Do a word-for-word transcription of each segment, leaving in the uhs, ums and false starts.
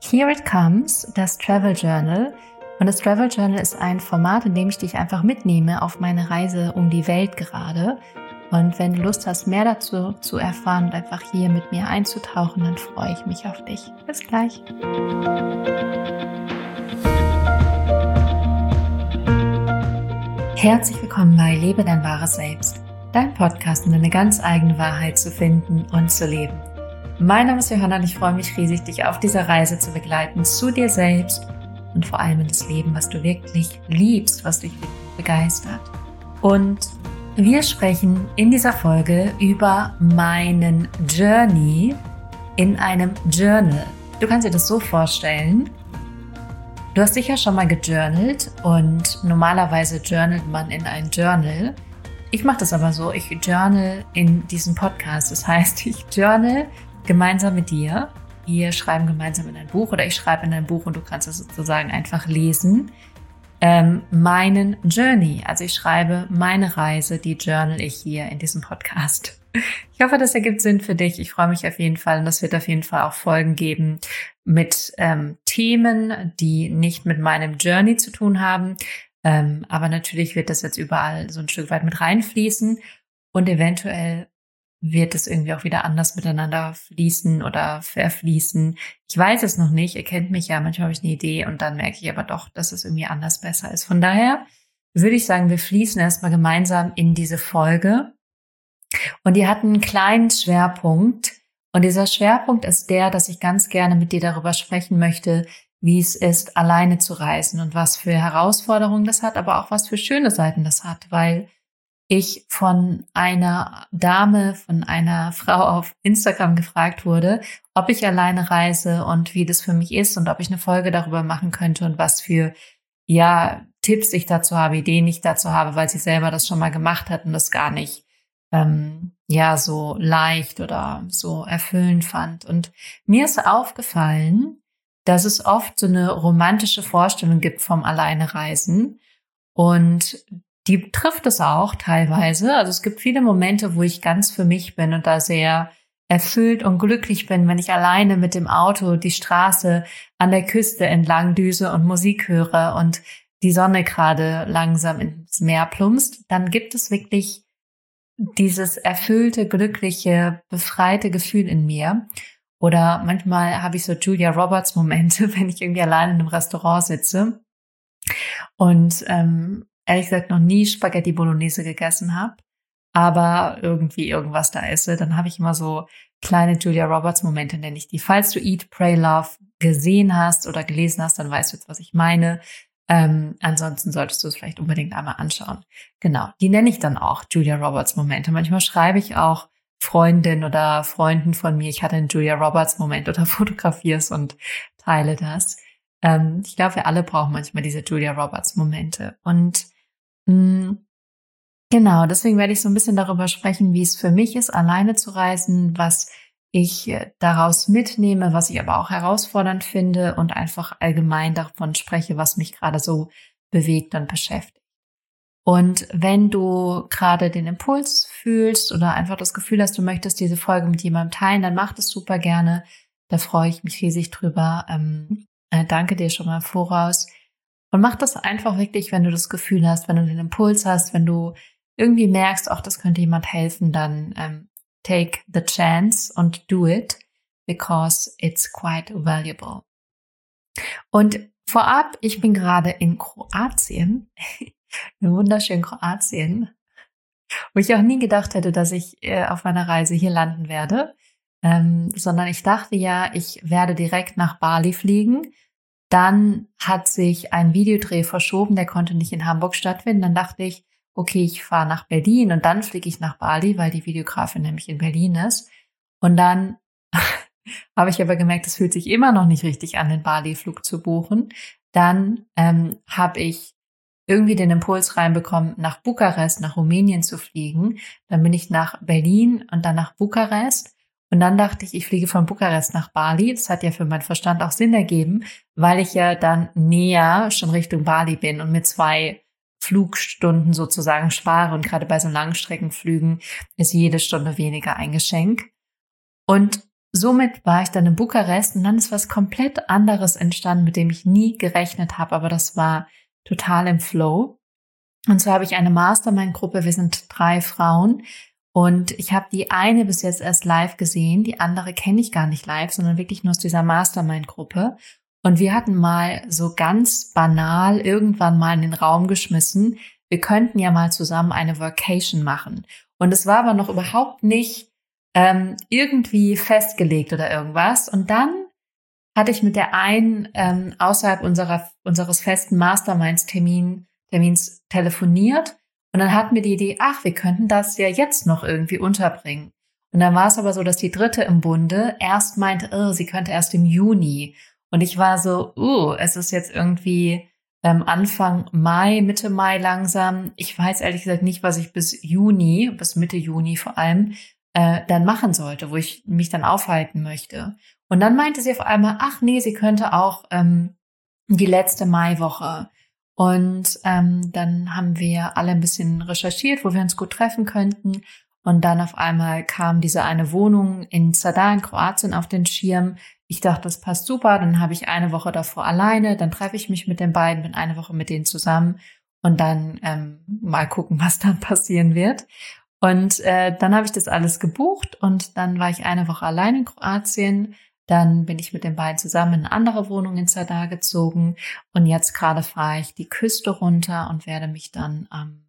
Here it comes, das Travel Journal. Und das Travel Journal ist ein Format, in dem ich dich einfach mitnehme auf meine Reise um die Welt gerade. Und wenn du Lust hast, mehr dazu zu erfahren und einfach hier mit mir einzutauchen, dann freue ich mich auf dich. Bis gleich. Herzlich willkommen bei Lebe dein wahres Selbst, dein Podcast, um deine ganz eigene Wahrheit zu finden und zu leben. Mein Name ist Johanna und ich freue mich riesig, dich auf dieser Reise zu begleiten, zu dir selbst und vor allem in das Leben, was du wirklich liebst, was dich wirklich begeistert. Und wir sprechen in dieser Folge über meinen Journey in einem Journal. Du kannst dir das so vorstellen, du hast sicher schon mal gejournalt und normalerweise journalt man in ein Journal. Ich mache das aber so, ich journal in diesem Podcast. Das heißt, ich journal gemeinsam mit dir. Wir schreiben gemeinsam in ein Buch oder ich schreibe in ein Buch und du kannst es sozusagen einfach lesen. Ähm, meinen Journey, also ich schreibe meine Reise, die journal ich hier in diesem Podcast. Ich hoffe, das ergibt Sinn für dich. Ich freue mich auf jeden Fall und es wird auf jeden Fall auch Folgen geben mit ähm, Themen, die nicht mit meinem Journey zu tun haben. Ähm, aber natürlich wird das jetzt überall so ein Stück weit mit reinfließen und eventuell wird es irgendwie auch wieder anders miteinander fließen oder verfließen. Ich weiß es noch nicht. Ihr kennt mich ja, manchmal habe ich eine Idee und dann merke ich aber doch, dass es irgendwie anders besser ist. Von daher würde ich sagen, wir fließen erstmal gemeinsam in diese Folge. Und die hat einen kleinen Schwerpunkt. Und dieser Schwerpunkt ist der, dass ich ganz gerne mit dir darüber sprechen möchte, wie es ist, alleine zu reisen und was für Herausforderungen das hat, aber auch was für schöne Seiten das hat, weil ich von einer Dame, von einer Frau auf Instagram gefragt wurde, ob ich alleine reise und wie das für mich ist und ob ich eine Folge darüber machen könnte und was für ja Tipps ich dazu habe, Ideen ich dazu habe, weil sie selber das schon mal gemacht hat und das gar nicht ähm, ja so leicht oder so erfüllend fand. Und mir ist aufgefallen, dass es oft so eine romantische Vorstellung gibt vom Alleinereisen und die trifft es auch teilweise. Also es gibt viele Momente, wo ich ganz für mich bin und da sehr erfüllt und glücklich bin, wenn ich alleine mit dem Auto die Straße an der Küste entlang düse und Musik höre und die Sonne gerade langsam ins Meer plumpst. Dann gibt es wirklich dieses erfüllte, glückliche, befreite Gefühl in mir. Oder manchmal habe ich so Julia Roberts Momente, wenn ich irgendwie allein in einem Restaurant sitze und ähm, ehrlich gesagt noch nie Spaghetti Bolognese gegessen habe, aber irgendwie irgendwas da esse, dann habe ich immer so kleine Julia Roberts Momente, nenne ich die. Falls du Eat, Pray, Love gesehen hast oder gelesen hast, dann weißt du jetzt, was ich meine. Ähm, ansonsten solltest du es vielleicht unbedingt einmal anschauen. Genau, die nenne ich dann auch Julia Roberts Momente. Manchmal schreibe ich auch Freundin oder Freunden von mir, ich hatte einen Julia Roberts Moment oder fotografiere es und teile das. Ähm, ich glaube, wir alle brauchen manchmal diese Julia Roberts Momente. Und mh, genau, deswegen werde ich so ein bisschen darüber sprechen, wie es für mich ist, alleine zu reisen, was ich äh, daraus mitnehme, was ich aber auch herausfordernd finde und einfach allgemein davon spreche, was mich gerade so bewegt und beschäftigt. Und wenn du gerade den Impuls fühlst oder einfach das Gefühl hast, du möchtest diese Folge mit jemandem teilen, dann mach das super gerne. Da freue ich mich riesig drüber. Ähm, äh, danke dir schon mal im Voraus. Und mach das einfach wirklich, wenn du das Gefühl hast, wenn du den Impuls hast, wenn du irgendwie merkst, ach, das könnte jemand helfen, dann ähm, take the chance and do it, because it's quite valuable. Und vorab, ich bin gerade in Kroatien. In wunderschönen Kroatien, wo ich auch nie gedacht hätte, dass ich äh, auf meiner Reise hier landen werde, ähm, sondern ich dachte ja, ich werde direkt nach Bali fliegen. Dann hat sich ein Videodreh verschoben, der konnte nicht in Hamburg stattfinden. Dann dachte ich, okay, ich fahre nach Berlin und dann fliege ich nach Bali, weil die Videografin nämlich in Berlin ist. Und dann habe ich aber gemerkt, es fühlt sich immer noch nicht richtig an, den Bali-Flug zu buchen. Dann ähm, habe ich irgendwie den Impuls reinbekommen, nach Bukarest, nach Rumänien zu fliegen. Dann bin ich nach Berlin und dann nach Bukarest. Und dann dachte ich, ich fliege von Bukarest nach Bali. Das hat ja für meinen Verstand auch Sinn ergeben, weil ich ja dann näher schon Richtung Bali bin und mit zwei Flugstunden sozusagen spare. Und gerade bei so Langstreckenflügen ist jede Stunde weniger ein Geschenk. Und somit war ich dann in Bukarest und dann ist was komplett anderes entstanden, mit dem ich nie gerechnet habe, aber das war total im Flow. Und zwar habe ich eine Mastermind-Gruppe, wir sind drei Frauen und ich habe die eine bis jetzt erst live gesehen, die andere kenne ich gar nicht live, sondern wirklich nur aus dieser Mastermind-Gruppe. Und wir hatten mal so ganz banal irgendwann mal in den Raum geschmissen, wir könnten ja mal zusammen eine Workation machen. Und es war aber noch überhaupt nicht ähm, irgendwie festgelegt oder irgendwas. Und dann hatte ich mit der einen ähm, außerhalb unserer unseres festen Masterminds-Termin, Termins telefoniert. Und dann hatten wir die Idee, ach, wir könnten das ja jetzt noch irgendwie unterbringen. Und dann war es aber so, dass die dritte im Bunde erst meinte, oh, sie könnte erst im Juni. Und ich war so, uh, es ist jetzt irgendwie ähm, Anfang Mai, Mitte Mai langsam. Ich weiß ehrlich gesagt nicht, was ich bis Juni, bis Mitte Juni vor allem, äh, dann machen sollte, wo ich mich dann aufhalten möchte. Und dann meinte sie auf einmal, ach nee, sie könnte auch ähm, die letzte Maiwoche. Und ähm, dann haben wir alle ein bisschen recherchiert, wo wir uns gut treffen könnten. Und dann auf einmal kam diese eine Wohnung in Zadar in Kroatien auf den Schirm. Ich dachte, das passt super. Dann habe ich eine Woche davor alleine. Dann treffe ich mich mit den beiden, bin eine Woche mit denen zusammen. Und dann ähm, mal gucken, was dann passieren wird. Und äh, dann habe ich das alles gebucht. Und dann war ich eine Woche allein in Kroatien. Dann bin ich mit den beiden zusammen in eine andere Wohnung in Zadar gezogen. Und jetzt gerade fahre ich die Küste runter und werde mich dann am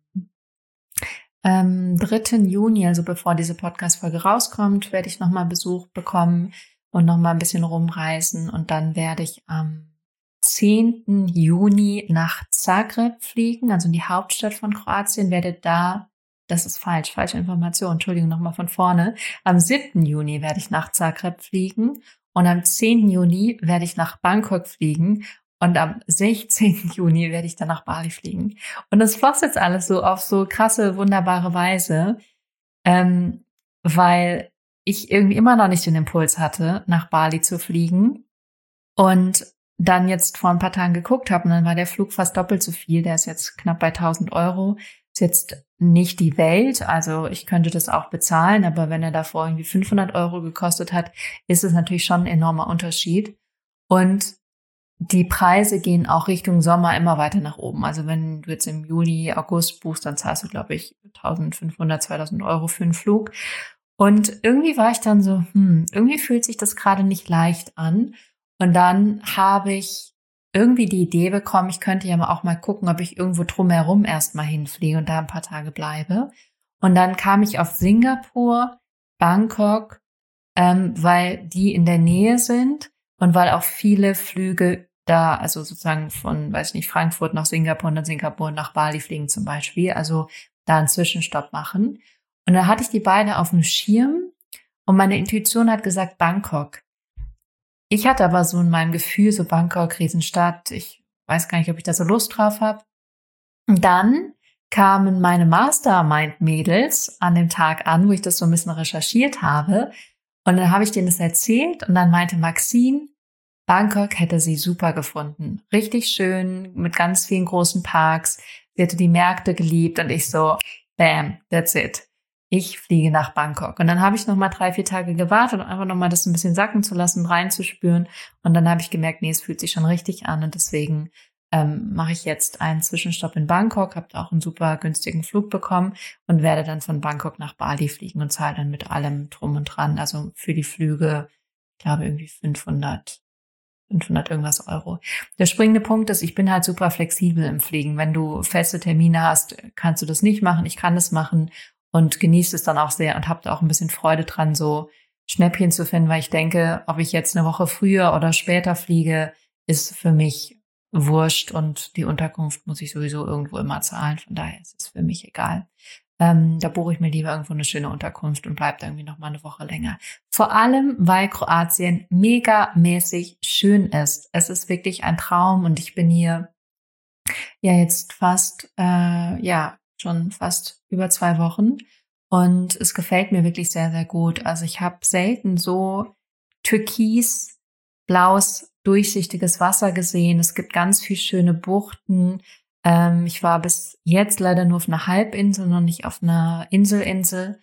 ähm, dritten Juni, also bevor diese Podcast-Folge rauskommt, werde ich nochmal Besuch bekommen und nochmal ein bisschen rumreisen. Und dann werde ich am zehnten Juni nach Zagreb fliegen, also in die Hauptstadt von Kroatien, werde da, das ist falsch, falsche Information, Entschuldigung, nochmal von vorne. Am siebten Juni werde ich nach Zagreb fliegen. Und am zehnten Juni werde ich nach Bangkok fliegen und am sechzehnten Juni werde ich dann nach Bali fliegen. Und das floss jetzt alles so auf so krasse, wunderbare Weise, ähm, weil ich irgendwie immer noch nicht den Impuls hatte, nach Bali zu fliegen. Und dann jetzt vor ein paar Tagen geguckt habe und dann war der Flug fast doppelt so viel. Der ist jetzt knapp bei tausend Euro. Ist jetzt nicht die Welt, also ich könnte das auch bezahlen, aber wenn er davor irgendwie fünfhundert Euro gekostet hat, ist es natürlich schon ein enormer Unterschied. Und die Preise gehen auch Richtung Sommer immer weiter nach oben. Also wenn du jetzt im Juli, August buchst, dann zahlst du, glaube ich, eintausendfünfhundert, zweitausend Euro für einen Flug. Und irgendwie war ich dann so, hm, irgendwie fühlt sich das gerade nicht leicht an. Und dann habe ich irgendwie die Idee bekommen, ich könnte ja auch mal gucken, ob ich irgendwo drumherum erstmal hinfliege und da ein paar Tage bleibe. Und dann kam ich auf Singapur, Bangkok, ähm, weil die in der Nähe sind und weil auch viele Flüge da, also sozusagen von, weiß ich nicht, Frankfurt nach Singapur und dann Singapur nach Bali fliegen zum Beispiel, also da einen Zwischenstopp machen. Und dann hatte ich die beiden auf dem Schirm und meine Intuition hat gesagt Bangkok. Ich hatte aber so in meinem Gefühl, so Bangkok, Riesenstadt, ich weiß gar nicht, ob ich da so Lust drauf habe. Und dann kamen meine Mastermind-Mädels an dem Tag an, wo ich das so ein bisschen recherchiert habe. Und dann habe ich denen das erzählt und dann meinte Maxine, Bangkok hätte sie super gefunden. Richtig schön, mit ganz vielen großen Parks. Sie hätte die Märkte geliebt und ich so, bam, that's it. Ich fliege nach Bangkok. Und dann habe ich noch mal drei, vier Tage gewartet, um einfach noch mal das ein bisschen sacken zu lassen, reinzuspüren. Und dann habe ich gemerkt, nee, es fühlt sich schon richtig an. Und deswegen ähm, mache ich jetzt einen Zwischenstopp in Bangkok, habe auch einen super günstigen Flug bekommen und werde dann von Bangkok nach Bali fliegen und zahle dann mit allem drum und dran. Also für die Flüge, ich glaube irgendwie fünfhundert, fünfhundert irgendwas Euro. Der springende Punkt ist, ich bin halt super flexibel im Fliegen. Wenn du feste Termine hast, kannst du das nicht machen. Ich kann das machen. Und genieße es dann auch sehr und habe da auch ein bisschen Freude dran, so Schnäppchen zu finden, weil ich denke, ob ich jetzt eine Woche früher oder später fliege, ist für mich wurscht und die Unterkunft muss ich sowieso irgendwo immer zahlen. Von daher ist es für mich egal. Ähm, da buche ich mir lieber irgendwo eine schöne Unterkunft und bleibe da irgendwie noch mal eine Woche länger. Vor allem, weil Kroatien megamäßig schön ist. Es ist wirklich ein Traum und ich bin hier ja jetzt fast, äh, ja, schon fast über zwei Wochen und es gefällt mir wirklich sehr, sehr gut. Also ich habe selten so türkis, blaues, durchsichtiges Wasser gesehen. Es gibt ganz viel schöne Buchten. Ähm, ich war bis jetzt leider nur auf einer Halbinsel, noch nicht auf einer Inselinsel.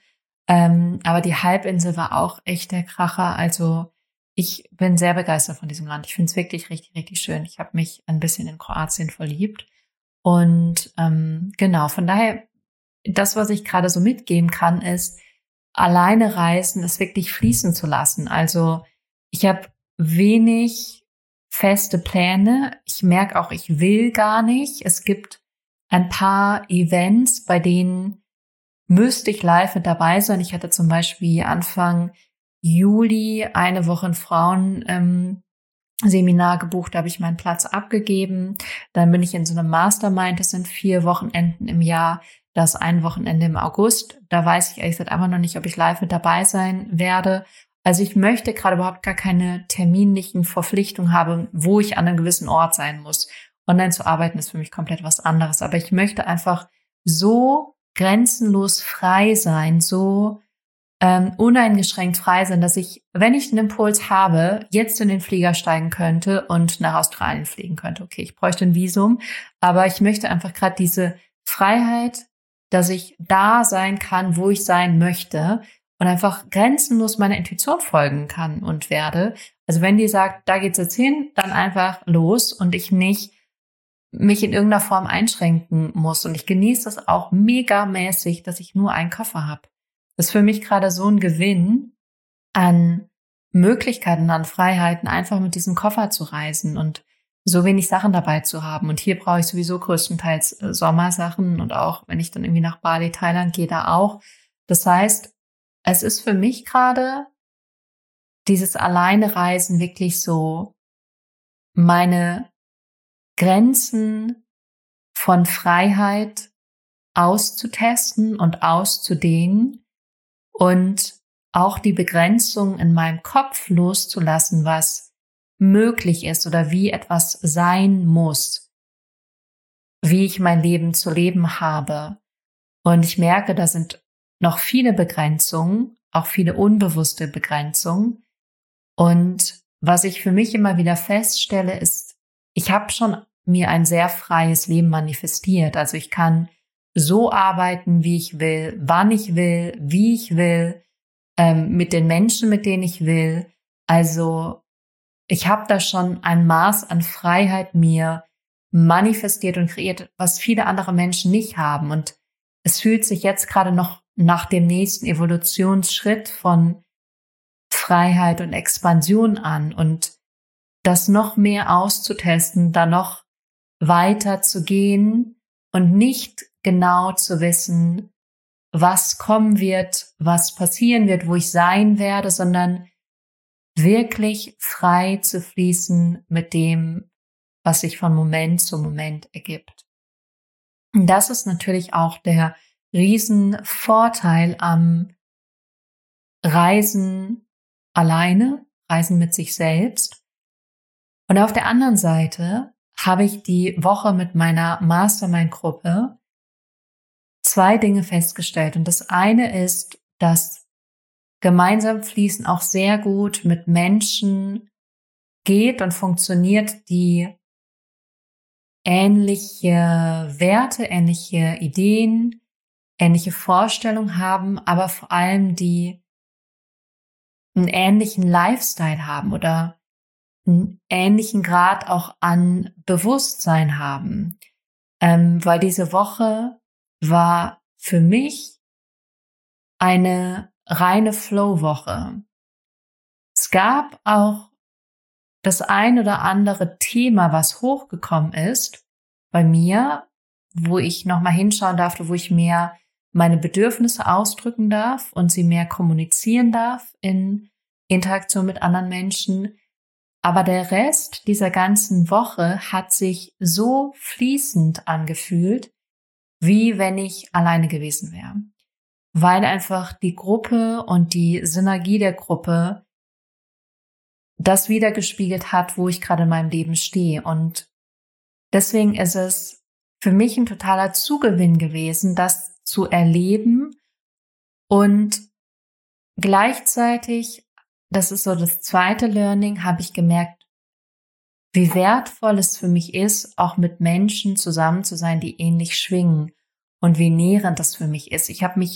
Ähm, aber die Halbinsel war auch echt der Kracher. Also ich bin sehr begeistert von diesem Land. Ich finde es wirklich richtig, richtig schön. Ich habe mich ein bisschen in Kroatien verliebt. Und ähm, genau, von daher, das, was ich gerade so mitgeben kann, ist, alleine reisen, es wirklich fließen zu lassen. Also ich habe wenig feste Pläne. Ich merke auch, ich will gar nicht. Es gibt ein paar Events, bei denen müsste ich live mit dabei sein. Ich hatte zum Beispiel Anfang Juli eine Woche ein Frauenseminar gebucht, da habe ich meinen Platz abgegeben. Dann bin ich in so einem Mastermind, das sind vier Wochenenden im Jahr, das ein Wochenende im August. Da weiß ich ehrlich gesagt einfach noch nicht, ob ich live mit dabei sein werde. Also ich möchte gerade überhaupt gar keine terminlichen Verpflichtungen haben, wo ich an einem gewissen Ort sein muss. Online zu arbeiten ist für mich komplett was anderes. Aber ich möchte einfach so grenzenlos frei sein, so ähm, uneingeschränkt frei sein, dass ich, wenn ich den Impuls habe, jetzt in den Flieger steigen könnte und nach Australien fliegen könnte. Okay, ich bräuchte ein Visum, aber ich möchte einfach gerade diese Freiheit, dass ich da sein kann, wo ich sein möchte und einfach grenzenlos meiner Intuition folgen kann und werde. Also wenn die sagt, da geht's jetzt hin, dann einfach los und ich nicht mich in irgendeiner Form einschränken muss. Und ich genieße das auch megamäßig, dass ich nur einen Koffer habe. Das ist für mich gerade so ein Gewinn an Möglichkeiten, an Freiheiten, einfach mit diesem Koffer zu reisen und so wenig Sachen dabei zu haben. Und hier brauche ich sowieso größtenteils Sommersachen und auch, wenn ich dann irgendwie nach Bali, Thailand gehe, da auch. Das heißt, es ist für mich gerade dieses Alleinereisen wirklich so meine Grenzen von Freiheit auszutesten und auszudehnen und auch die Begrenzung in meinem Kopf loszulassen, was möglich ist oder wie etwas sein muss, wie ich mein Leben zu leben habe. Und ich merke, da sind noch viele Begrenzungen, auch viele unbewusste Begrenzungen. Und was ich für mich immer wieder feststelle, ist, ich habe schon mir ein sehr freies Leben manifestiert. Also ich kann so arbeiten, wie ich will, wann ich will, wie ich will, ähm, mit den Menschen, mit denen ich will. Also ich habe da schon ein Maß an Freiheit mir manifestiert und kreiert, was viele andere Menschen nicht haben. Und es fühlt sich jetzt gerade noch nach dem nächsten Evolutionsschritt von Freiheit und Expansion an und das noch mehr auszutesten, da noch weiter zu gehen und nicht genau zu wissen, was kommen wird, was passieren wird, wo ich sein werde, sondern wirklich frei zu fließen mit dem, was sich von Moment zu Moment ergibt. Und das ist natürlich auch der Riesenvorteil am Reisen alleine, Reisen mit sich selbst. Und auf der anderen Seite habe ich die Woche mit meiner Mastermind-Gruppe zwei Dinge festgestellt. Und das eine ist, dass gemeinsam Fließen auch sehr gut mit Menschen geht und funktioniert, die ähnliche Werte, ähnliche Ideen, ähnliche Vorstellungen haben, aber vor allem die einen ähnlichen Lifestyle haben oder einen ähnlichen Grad auch an Bewusstsein haben. Ähm, weil diese Woche war für mich eine reine Flow-Woche. Es gab auch das ein oder andere Thema, was hochgekommen ist bei mir, wo ich nochmal hinschauen darf, wo ich mehr meine Bedürfnisse ausdrücken darf und sie mehr kommunizieren darf in Interaktion mit anderen Menschen. Aber der Rest dieser ganzen Woche hat sich so fließend angefühlt, wie wenn ich alleine gewesen wäre. Weil einfach die Gruppe und die Synergie der Gruppe das wiedergespiegelt hat, wo ich gerade in meinem Leben stehe. Und deswegen ist es für mich ein totaler Zugewinn gewesen, das zu erleben und gleichzeitig, das ist so das zweite Learning, habe ich gemerkt, wie wertvoll es für mich ist, auch mit Menschen zusammen zu sein, die ähnlich schwingen und wie nährend das für mich ist. Ich habe mich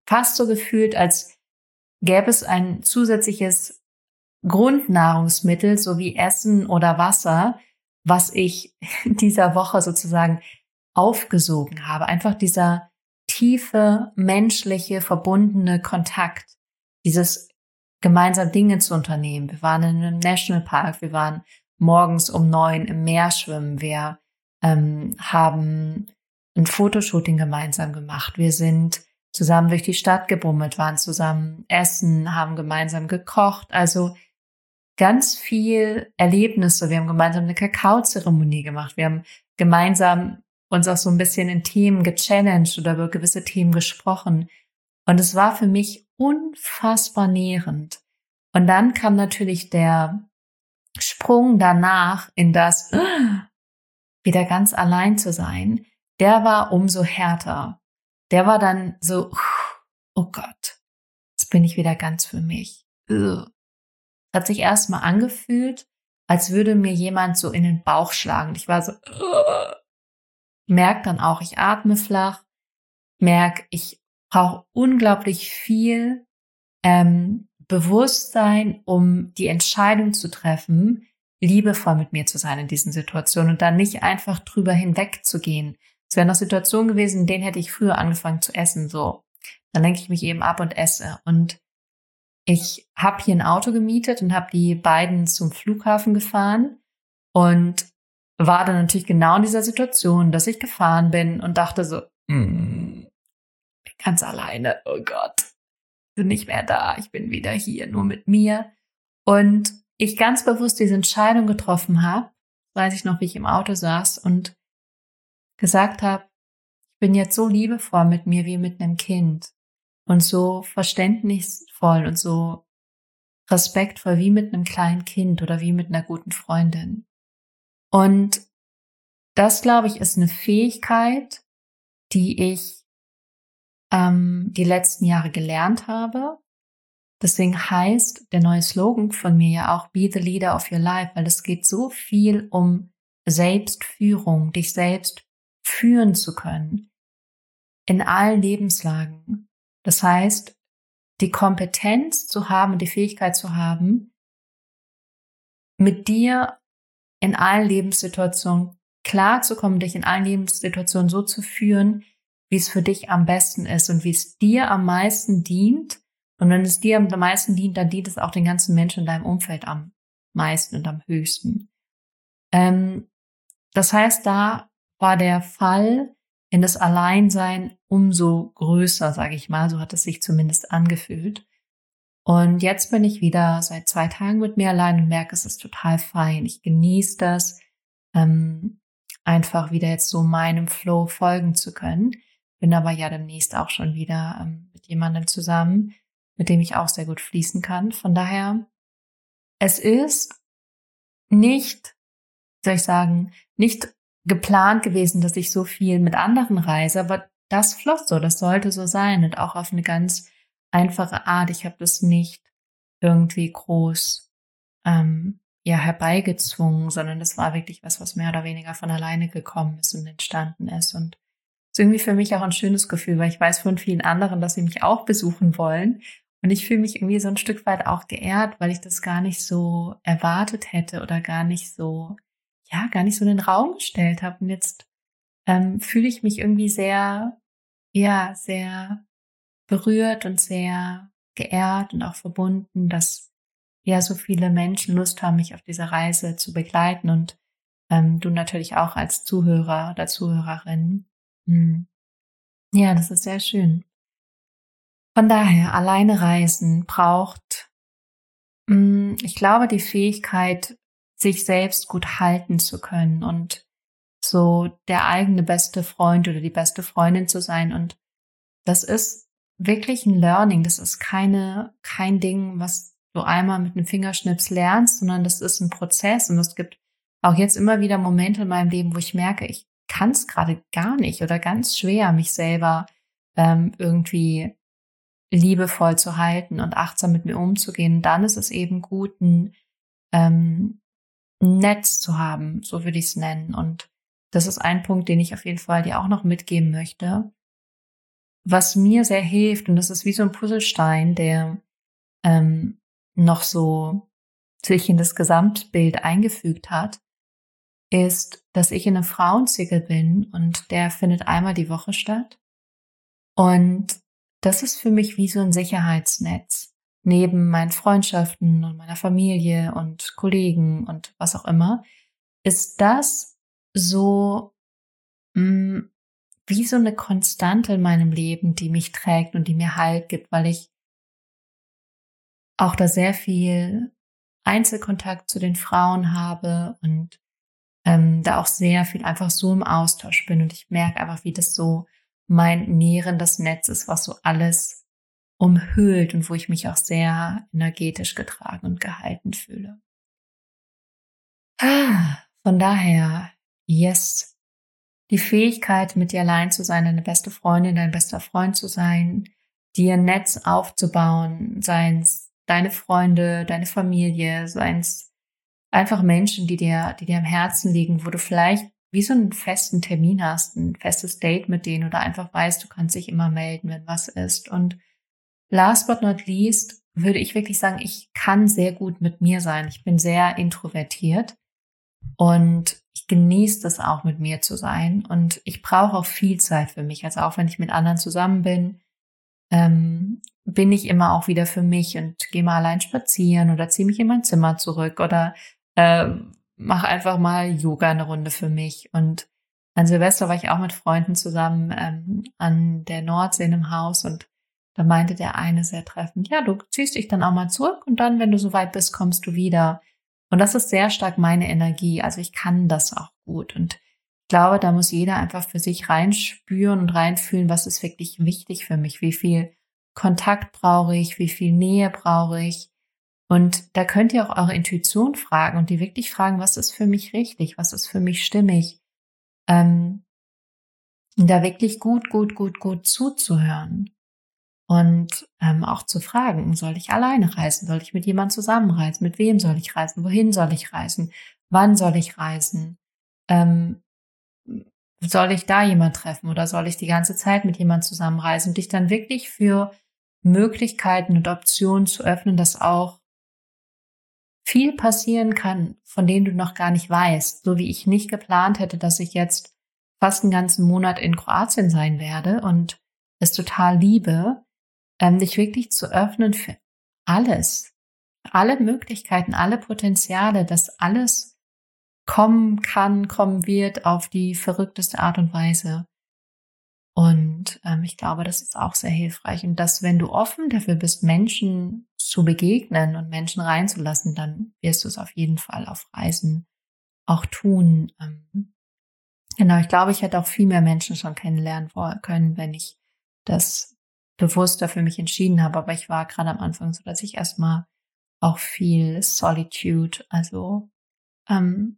fast so gefühlt, als gäbe es ein zusätzliches Grundnahrungsmittel, so wie Essen oder Wasser, was ich in dieser Woche sozusagen aufgesogen habe. Einfach dieser tiefe, menschliche, verbundene Kontakt, dieses gemeinsam Dinge zu unternehmen. Wir waren in einem Nationalpark, wir waren morgens um neun im Meer schwimmen, wir ähm, haben ein Fotoshooting gemeinsam gemacht, wir sind zusammen durch die Stadt gebummelt, waren zusammen essen, haben gemeinsam gekocht, also ganz viel Erlebnisse. Wir haben gemeinsam eine Kakaozeremonie gemacht, wir haben gemeinsam uns auch so ein bisschen in Themen gechallenged oder über gewisse Themen gesprochen. Und es war für mich unfassbar nährend. Und dann kam natürlich der Sprung danach in das, wieder ganz allein zu sein. Der war umso härter. Der war dann so, oh Gott, jetzt bin ich wieder ganz für mich. Es hat sich erstmal angefühlt, als würde mir jemand so in den Bauch schlagen. Ich war so, merke dann auch, ich atme flach, merke, ich brauche unglaublich viel ähm, Bewusstsein, um die Entscheidung zu treffen, liebevoll mit mir zu sein in diesen Situationen und dann nicht einfach drüber hinwegzugehen. Es wären noch Situationen gewesen, in denen hätte ich früher angefangen zu essen, so. Dann lenke ich mich eben ab und esse. Und ich habe hier ein Auto gemietet und habe die beiden zum Flughafen gefahren und war dann natürlich genau in dieser Situation, dass ich gefahren bin und dachte so, mm, bin ganz alleine, oh Gott, bin nicht mehr da, ich bin wieder hier, nur mit mir. Und ich ganz bewusst diese Entscheidung getroffen habe, weiß ich noch, wie ich im Auto saß und gesagt habe, ich bin jetzt so liebevoll mit mir wie mit einem Kind und so verständnisvoll und so respektvoll wie mit einem kleinen Kind oder wie mit einer guten Freundin. Und das, glaube ich, ist eine Fähigkeit, die ich ähm, die letzten Jahre gelernt habe. Deswegen heißt der neue Slogan von mir ja auch Be the Leader of Your Life, weil es geht so viel um Selbstführung, dich selbst führen zu können in allen Lebenslagen. Das heißt, die Kompetenz zu haben und die Fähigkeit zu haben, mit dir in allen Lebenssituationen klarzukommen, dich in allen Lebenssituationen so zu führen, wie es für dich am besten ist und wie es dir am meisten dient. Und wenn es dir am meisten dient, dann dient es auch den ganzen Menschen in deinem Umfeld am meisten und am höchsten. Ähm, das heißt, da war der Fall in das Alleinsein umso größer, sage ich mal. So hat es sich zumindest angefühlt. Und jetzt bin ich wieder seit zwei Tagen mit mir allein und merke, es ist total fein. Ich genieße das, ähm, einfach wieder jetzt so meinem Flow folgen zu können. Bin aber ja demnächst auch schon wieder ähm, mit jemandem zusammen, mit dem ich auch sehr gut fließen kann. Von daher, es ist nicht, soll ich sagen, nicht geplant gewesen, dass ich so viel mit anderen reise, aber das floss so, das sollte so sein und auch auf eine ganz einfache Art. Ich habe das nicht irgendwie groß ähm, ja herbeigezwungen, sondern das war wirklich was, was mehr oder weniger von alleine gekommen ist und entstanden ist. Und es ist irgendwie für mich auch ein schönes Gefühl, weil ich weiß von vielen anderen, dass sie mich auch besuchen wollen. Und ich fühle mich irgendwie so ein Stück weit auch geehrt, weil ich das gar nicht so erwartet hätte oder gar nicht so, ja, gar nicht so in den Raum gestellt habe. Und jetzt ähm, fühle ich mich irgendwie sehr, ja, sehr berührt und sehr geehrt und auch verbunden, dass ja so viele Menschen Lust haben, mich auf dieser Reise zu begleiten und ähm, du natürlich auch als Zuhörer oder Zuhörerin. Hm. Ja, das ist sehr schön. Von daher, alleine reisen braucht, mh, ich glaube, die Fähigkeit, sich selbst gut halten zu können und so der eigene beste Freund oder die beste Freundin zu sein. Und das ist wirklich ein Learning. Das ist keine, kein Ding, was du einmal mit einem Fingerschnips lernst, sondern das ist ein Prozess. Und es gibt auch jetzt immer wieder Momente in meinem Leben, wo ich merke, ich kann es gerade gar nicht oder ganz schwer, mich selber ähm, irgendwie liebevoll zu halten und achtsam mit mir umzugehen. Dann ist es eben gut, ein ähm, Netz zu haben, so würde ich es nennen. Und das ist ein Punkt, den ich auf jeden Fall dir auch noch mitgeben möchte. was mir sehr hilft, und das ist wie so ein Puzzlestein, der ähm, noch so sich in das Gesamtbild eingefügt hat, ist, dass ich in einem Frauenzirkel bin und der findet einmal die Woche statt. Und das ist für mich wie so ein Sicherheitsnetz. Neben meinen Freundschaften und meiner Familie und Kollegen und was auch immer, ist das so mh, wie so eine Konstante in meinem Leben, die mich trägt und die mir Halt gibt, weil ich auch da sehr viel Einzelkontakt zu den Frauen habe und ähm, da auch sehr viel einfach so im Austausch bin. Und ich merke einfach, wie das so mein nährendes Netz ist, was so alles umhüllt und wo ich mich auch sehr energetisch getragen und gehalten fühle. Ah, von daher, yes, die Fähigkeit, mit dir allein zu sein, deine beste Freundin, dein bester Freund zu sein, dir ein Netz aufzubauen, seien es deine Freunde, deine Familie, seien es einfach Menschen, die dir, die dir am Herzen liegen, wo du vielleicht wie so einen festen Termin hast, ein festes Date mit denen oder einfach weißt, du kannst dich immer melden, wenn was ist. Und last but not least würde ich wirklich sagen, ich kann sehr gut mit mir sein. Ich bin sehr introvertiert und ich genieße das auch, mit mir zu sein. Und ich brauche auch viel Zeit für mich. Also auch wenn ich mit anderen zusammen bin, ähm, bin ich immer auch wieder für mich und gehe mal allein spazieren oder ziehe mich in mein Zimmer zurück oder äh, mache einfach mal Yoga eine Runde für mich. Und an Silvester war ich auch mit Freunden zusammen ähm, an der Nordsee in einem Haus und da meinte der eine sehr treffend, ja, du ziehst dich dann auch mal zurück und dann, wenn du soweit bist, kommst du wieder. Und das ist sehr stark meine Energie. Also ich kann das auch gut. Und ich glaube, da muss jeder einfach für sich reinspüren und reinfühlen, was ist wirklich wichtig für mich, wie viel Kontakt brauche ich, wie viel Nähe brauche ich. Und da könnt ihr auch eure Intuition fragen und die wirklich fragen, was ist für mich richtig, was ist für mich stimmig. Ähm, da wirklich gut, gut, gut, gut zuzuhören. Und ähm, auch zu fragen, soll ich alleine reisen? Soll ich mit jemandem zusammenreisen? Mit wem soll ich reisen? Wohin soll ich reisen? Wann soll ich reisen? Ähm, soll ich da jemand treffen oder soll ich die ganze Zeit mit jemandem zusammenreisen? Und dich dann wirklich für Möglichkeiten und Optionen zu öffnen, dass auch viel passieren kann, von denen du noch gar nicht weißt. So wie ich nicht geplant hätte, dass ich jetzt fast einen ganzen Monat in Kroatien sein werde und es total liebe, ähm, dich wirklich zu öffnen für alles, alle Möglichkeiten, alle Potenziale, dass alles kommen kann, kommen wird auf die verrückteste Art und Weise. Und ähm, ich glaube, das ist auch sehr hilfreich. Und dass, wenn du offen dafür bist, Menschen zu begegnen und Menschen reinzulassen, dann wirst du es auf jeden Fall auf Reisen auch tun. Ähm, genau, ich glaube, ich hätte auch viel mehr Menschen schon kennenlernen können, wenn ich das bewusster für mich entschieden habe. Aber ich war gerade am Anfang so, dass ich erstmal auch viel Solitude, also ähm,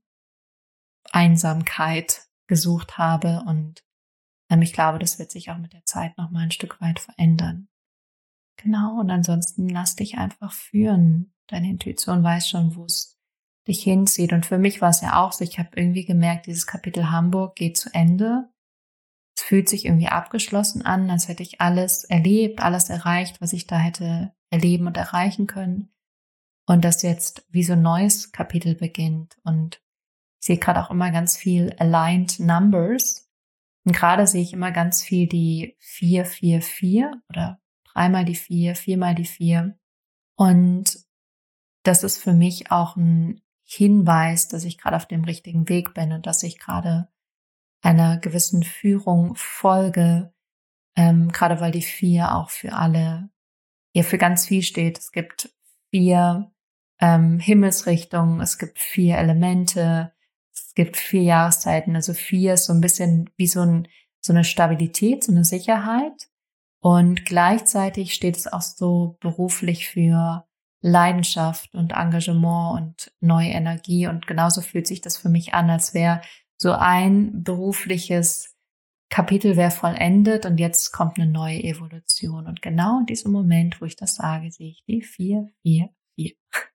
Einsamkeit gesucht habe. Und ähm, ich glaube, das wird sich auch mit der Zeit noch mal ein Stück weit verändern. Genau, und ansonsten lass dich einfach führen. Deine Intuition weiß schon, wo es dich hinzieht. Und für mich war es ja auch so, ich habe irgendwie gemerkt, dieses Kapitel Hamburg geht zu Ende. Es fühlt sich irgendwie abgeschlossen an, als hätte ich alles erlebt, alles erreicht, was ich da hätte erleben und erreichen können. Und dass jetzt wie so ein neues Kapitel beginnt. Und ich sehe gerade auch immer ganz viel Aligned Numbers. Und gerade sehe ich immer ganz viel die vier vier vier oder dreimal die vier, viermal die vier. Und das ist für mich auch ein Hinweis, dass ich gerade auf dem richtigen Weg bin und dass ich gerade einer gewissen Führung folge, ähm, gerade weil die vier auch für alle, ja, für ganz viel steht. Es gibt vier ähm, Himmelsrichtungen, es gibt vier Elemente, es gibt vier Jahreszeiten. Also vier ist so ein bisschen wie so, ein, so eine Stabilität, so eine Sicherheit. Und gleichzeitig steht es auch so beruflich für Leidenschaft und Engagement und neue Energie. Und genauso fühlt sich das für mich an, als wäre so ein berufliches Kapitel wäre vollendet und jetzt kommt eine neue Evolution. Und genau in diesem Moment, wo ich das sage, sehe ich die vier, vier, vier.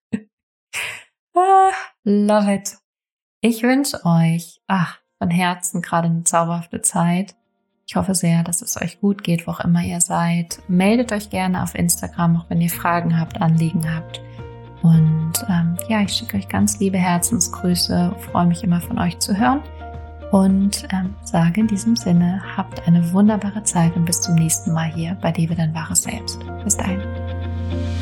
ah, love it. Ich wünsche euch, ach, von Herzen gerade eine zauberhafte Zeit. Ich hoffe sehr, dass es euch gut geht, wo auch immer ihr seid. Meldet euch gerne auf Instagram, auch wenn ihr Fragen habt, Anliegen habt. Und ähm, ja, ich schicke euch ganz liebe Herzensgrüße, freue mich immer von euch zu hören und ähm, sage in diesem Sinne, habt eine wunderbare Zeit und bis zum nächsten Mal hier bei Lebe dein wahres Selbst. Bis dahin.